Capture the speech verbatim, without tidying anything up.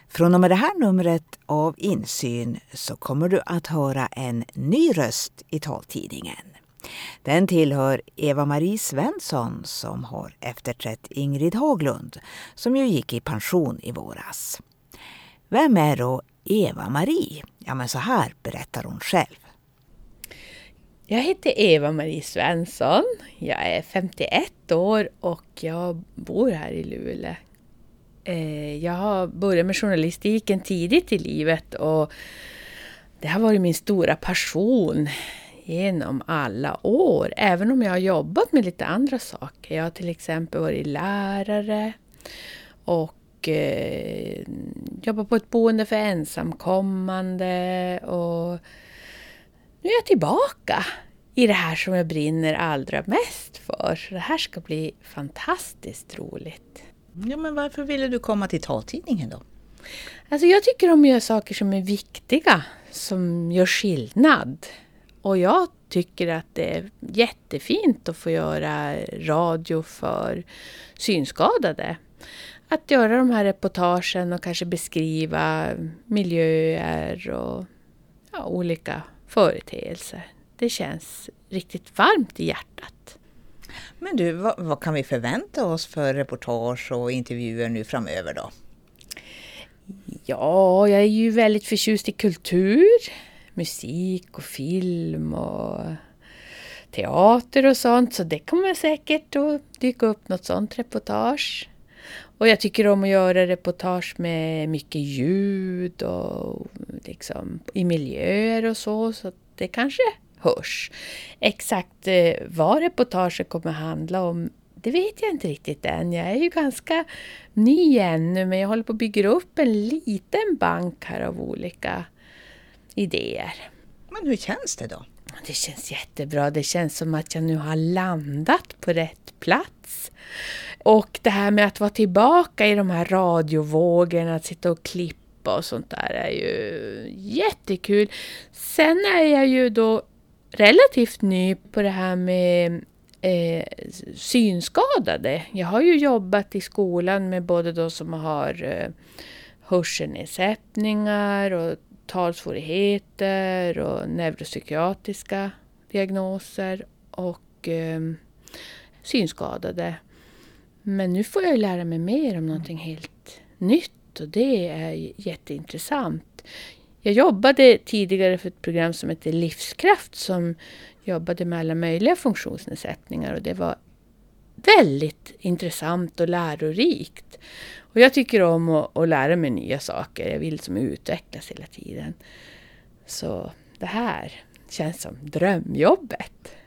Från och med det här numret av Insyn så kommer du att höra en ny röst i taltidningen. Den tillhör Eva-Marie Svensson som har efterträtt Ingrid Haglund som ju gick i pension i våras. Vem är då Eva-Marie? Ja, men så här berättar hon själv. Jag heter Eva-Marie Svensson. Jag är femtioett år och jag bor här i Luleå. Jag har börjat med journalistiken tidigt i livet och det har varit min stora passion genom alla år. Även om jag har jobbat med lite andra saker. Jag har till exempel varit lärare och eh, jobbat på ett boende för ensamkommande. Och nu är jag tillbaka i det här som jag brinner allra mest för. Så det här ska bli fantastiskt roligt. Ja, men varför ville du komma till taltidningen då? Alltså jag tycker om att göra saker som är viktiga, som gör skillnad. Och jag tycker att det är jättefint att få göra radio för synskadade. Att göra de här reportagen och kanske beskriva miljöer och ja, olika företeelser. Det känns riktigt varmt i hjärtat. Men du, vad, vad kan vi förvänta oss för reportage och intervjuer nu framöver då? Ja, jag är ju väldigt förtjust i kultur, musik och film och teater och sånt. Så det kommer säkert att dyka upp något sånt reportage. Och jag tycker om att göra reportage med mycket ljud och liksom i miljöer och så. Så det kanske hörs. Exakt vad reportaget kommer handla om, det vet jag inte riktigt än. Jag är ju ganska ny ännu, men jag håller på att bygga upp en liten bank här av olika idéer. Men hur känns det då? Det känns jättebra. Det känns som att jag nu har landat på rätt plats. Och det här med att vara tillbaka i de här radiovågorna, att sitta och klippa och sånt där är ju jättekul. Sen är jag ju då relativt ny på det här med eh, synskadade. Jag har ju jobbat i skolan med både de som har eh, hörselnedsättningar och talsvårigheter och neuropsykiatriska diagnoser och eh, synskadade. Men nu får jag lära mig mer om någonting helt nytt och det är jätteintressant. Jag jobbade tidigare för ett program som heter Livskraft som jobbade med alla möjliga funktionsnedsättningar och det var väldigt intressant och lärorikt. Och jag tycker om att, att lära mig nya saker. Jag vill som utvecklas hela tiden. Så det här känns som drömjobbet.